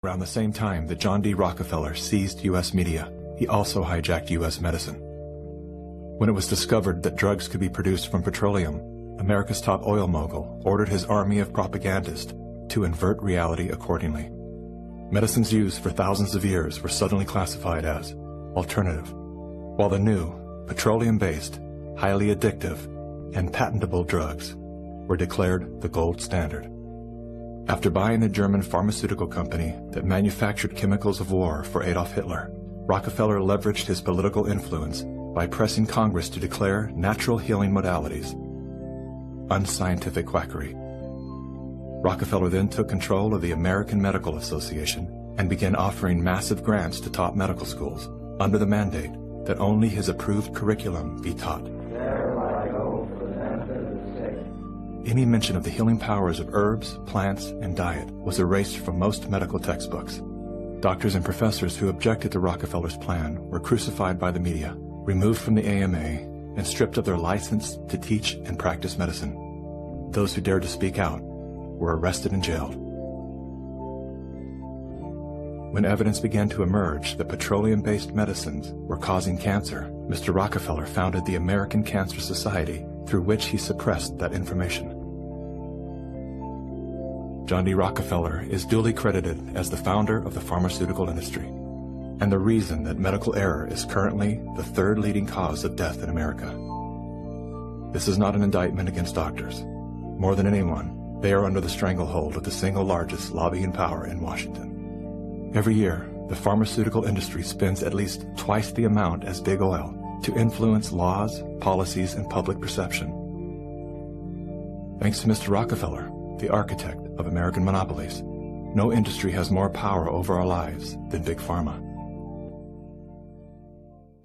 Around the same time that John D. Rockefeller seized U.S. media, he also hijacked U.S. medicine. When it was discovered that drugs could be produced from petroleum, America's top oil mogul ordered his army of propagandists to invert reality accordingly. Medicines used for thousands of years were suddenly classified as alternative, while the new, petroleum-based, highly addictive, and patentable drugs were declared the gold standard. After buying a German pharmaceutical company that manufactured chemicals of war for Adolf Hitler, Rockefeller leveraged his political influence by pressing Congress to declare natural healing modalities unscientific quackery. Rockefeller then took control of the American Medical Association and began offering massive grants to top medical schools under the mandate that only his approved curriculum be taught. Any mention of the healing powers of herbs, plants, and diet was erased from most medical textbooks. Doctors and professors who objected to Rockefeller's plan were crucified by the media, removed from the AMA, and stripped of their license to teach and practice medicine. Those who dared to speak out were arrested and jailed. When evidence began to emerge that petroleum-based medicines were causing cancer, Mr. Rockefeller founded the American Cancer Society, through which he suppressed that information. John D. Rockefeller is duly credited as the founder of the pharmaceutical industry, and the reason that medical error is currently the third leading cause of death in America. This is not an indictment against doctors. More than anyone, they are under the stranglehold of the single largest lobbying power in Washington. Every year, the pharmaceutical industry spends at least twice the amount as big oil to influence laws, policies, and public perception. Thanks to Mr. Rockefeller, the architect of American monopolies, no industry has more power over our lives than Big Pharma.